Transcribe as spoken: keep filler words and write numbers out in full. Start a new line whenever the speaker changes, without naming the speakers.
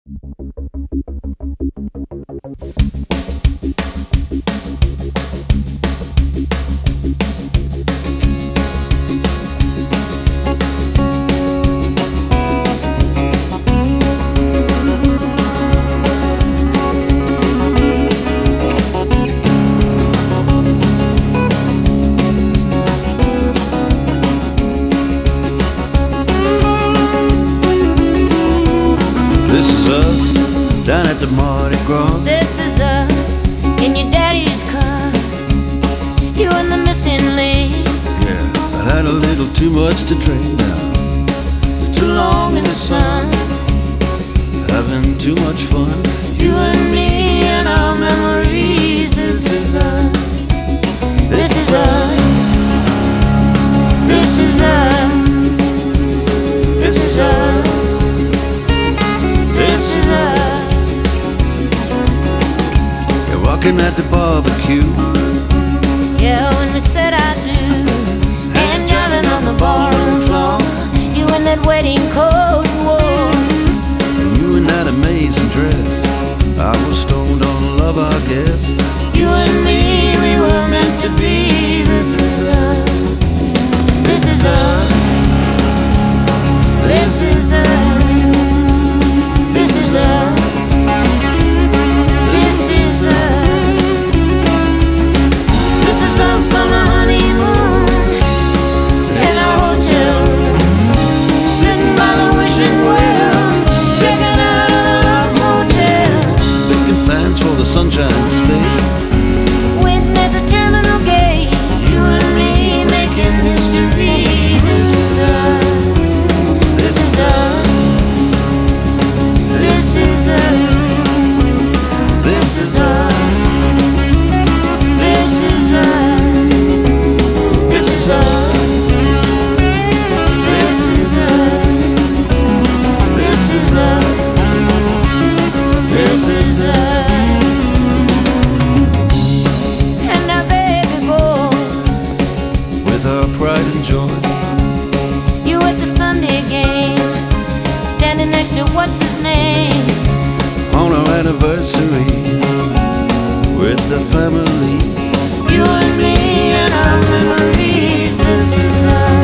This is us down at the Mardi Gras.
This is us in your daddy's car. You and the missing link.
Yeah, I had a little too much to drink now.
Too long in the sun.
Having too much fun.
You and me and our memories. This is us. This is us. This is us. This is us. This is us.
You're walking at the barbecue.
Yeah, when we said I do. And driving on the barroom floor. You in that wedding coat you wore.
And you in that amazing dress. I was stoned on love, I guess.
You and me, we were meant to be. This is us. This is us. This is us. This is us. This is us. This is us on a honeymoon in our hotel room, sitting by the wishing well, checking out of the Love Motel,
Making plans for the Sunshine State.
waiting at the terminal gate. You and me making history. This is us. This is us. This is us. This is us. This is us. This is us. This is us. This is us. This is us. And our baby boy.
With our pride and joy.
You at the Sunday game, standing next to what's his name.
On our anniversary. With the family.
You and me and our memories. This is us.